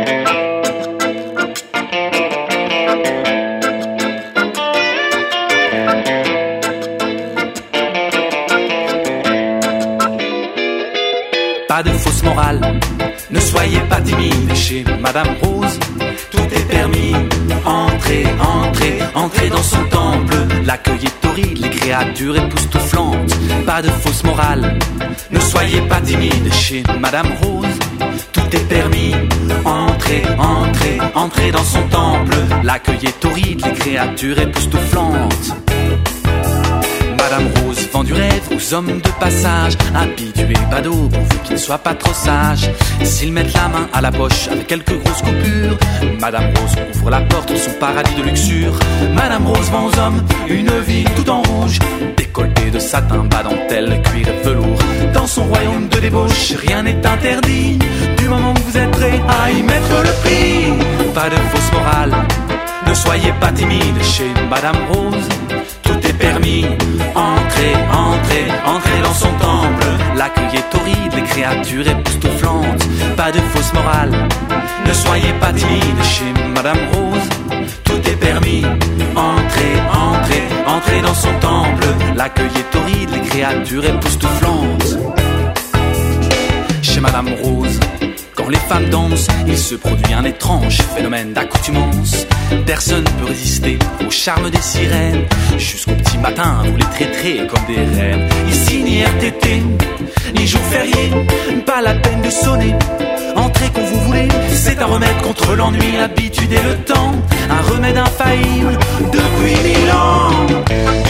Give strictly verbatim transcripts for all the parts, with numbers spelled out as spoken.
Pas de fausse morale, ne soyez pas timide chez Madame Rose. Tout est permis, entrez, entrez, entrez dans son temple. L'accueil est torride, les créatures époustouflantes. Pas de fausse morale, ne soyez pas timide chez Madame Rose. Tout est permis, entrez, entrez, entrez dans son temple. L'accueil est torride, les créatures époustouflantes. Madame Rose vend du rêve aux hommes de passage, habitués badauds pourvu qu'ils ne soient pas trop sages. S'ils mettent la main à la poche avec quelques grosses coupures, Madame Rose ouvre la porte de son paradis de luxure. Madame Rose vend aux hommes une vie tout en rouge, décolleté de satin, bas dentelle, cuir et velours. Dans son royaume de débauche, rien n'est interdit, du moment que vous êtes prêt à y mettre le prix. Pas de fausse morale, ne soyez pas timide chez Madame Rose. Tout est permis, entrez, entrez, entrez dans son temple. L'accueil est torride, les créatures époustouflantes. Pas de fausse morale, ne soyez pas timide chez Madame Rose. Tout est permis, entrez, entrez, entrez dans son temple. L'accueil est torride, les créatures époustouflantes. Chez Madame Rose, quand les femmes dansent, il se produit un étrange phénomène d'accoutumance. Personne ne peut résister au charme des sirènes. Jusqu'au petit matin, vous les traiterez comme des reines. Ici, ni R T T, ni jour férié, pas la peine de sonner. Entrez quand vous voulez, c'est un remède contre l'ennui, l'habitude et le temps. Un remède infaillible depuis mille ans.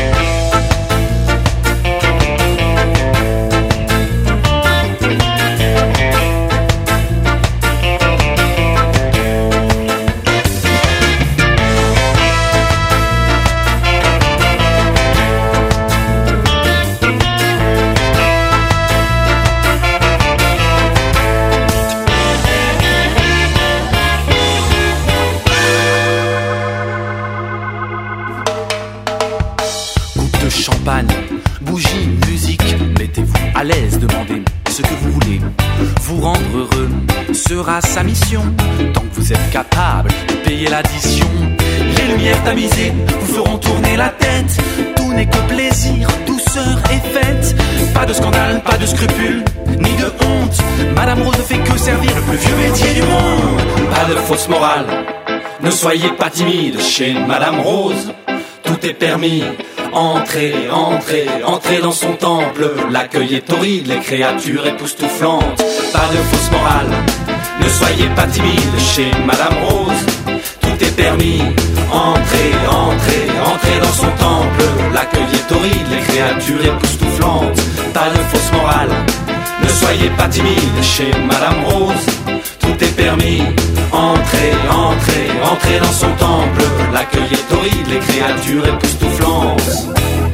Champagne, bougies, musique, mettez-vous à l'aise, demandez ce que vous voulez. Vous rendre heureux sera sa mission, tant que vous êtes capable de payer l'addition. Les lumières tamisées vous feront tourner la tête. Tout n'est que plaisir, douceur et fête. Pas de scandale, pas de scrupules, ni de honte. Madame Rose ne fait que servir le plus vieux métier du monde. Pas de fausse morale, ne soyez pas timide chez Madame Rose. Tout est permis, entrez, entrez, entrez dans son temple. L'accueil est torride, les créatures époustouflantes. Pas de fausse morale, ne soyez pas timide chez Madame Rose. Tout est permis, entrez, entrez, entrez dans son temple. L'accueil est torride, les créatures époustouflantes. Pas de fausse morale, ne soyez pas timide chez Madame Rose. Tout est permis, entrez, entrez, entrez dans son temple. L'accueil est torride, les créatures époustouflantes.